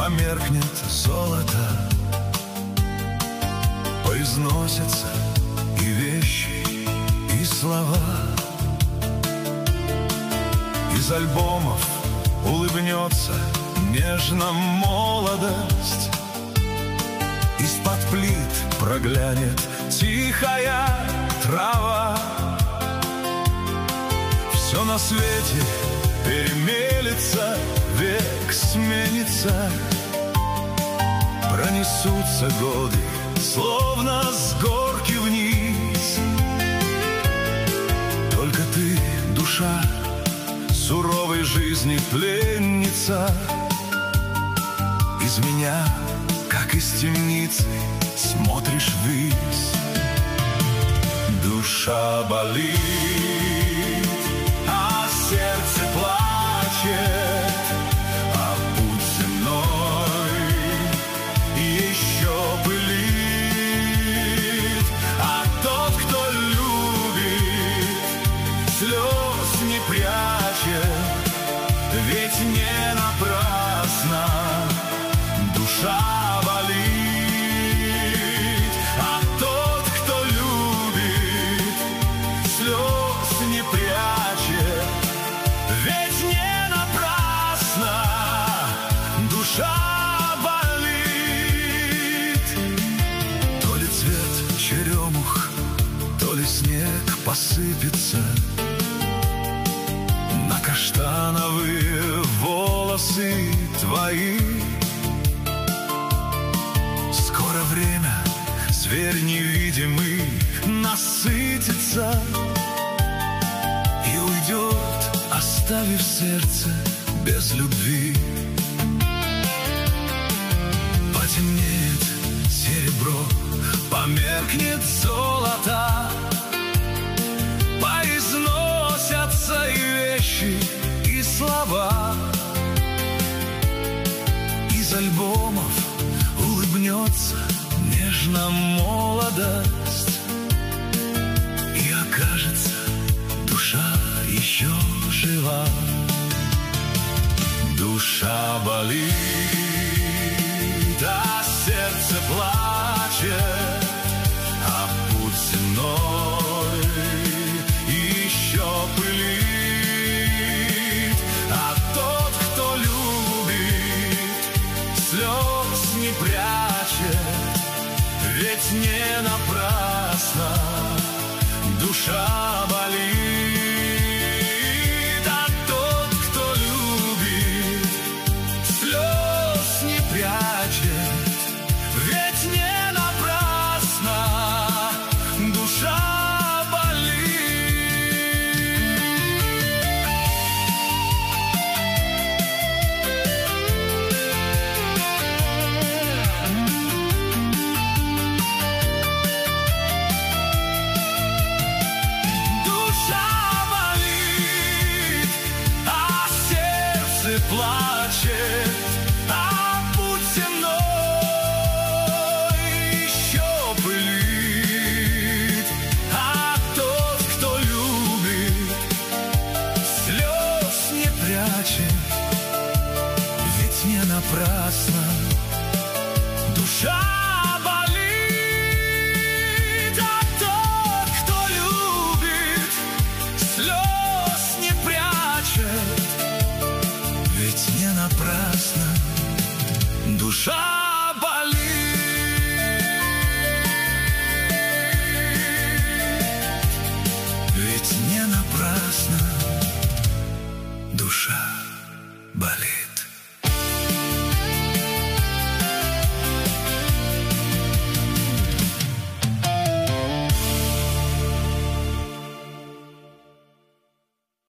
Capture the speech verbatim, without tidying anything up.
померкнет золото, поизносятся и вещи, и слова. Из альбомов улыбнется нежно молодость, из-под плит проглянет тихая трава. Все на свете перемелется, век сменится, пронесутся годы, словно с горки вниз. Только ты, душа, суровой жизни пленница, из меня, как из темницы, смотришь ввысь. Душа болит, а сердце плачет, а путь земной еще пылит. А тот, кто любит, слез не прячет, ведь не напрасно душа болит. А тот, кто любит, слез не прячет, ведь не напрасно душа болит. То ли цвет черемух, то ли снег посыпется на каштановые волосы твои. Скоро время, зверь невидимый, насытится и уйдет, оставив сердце без любви. Потемнеет серебро, померкнет золото, поизносятся и вещи, и слова. Из альбомов улыбнется нежно молодость, и окажется душа еще жива. Душа болит, а сердце плачет, а путь земной еще пылит. А тот, кто любит, слез не прячет, ведь не напрасно душа болит. А тот, кто любит, слез не прячет, ведь не напрасно душа болит. Плачет, а путь земной еще пылит. А тот, кто любит, слез не прячет, ведь не напрасно душа болит. А тот, кто любит, слез не прячет, ведь не напрасно душа болит. Ведь не напрасно душа болит.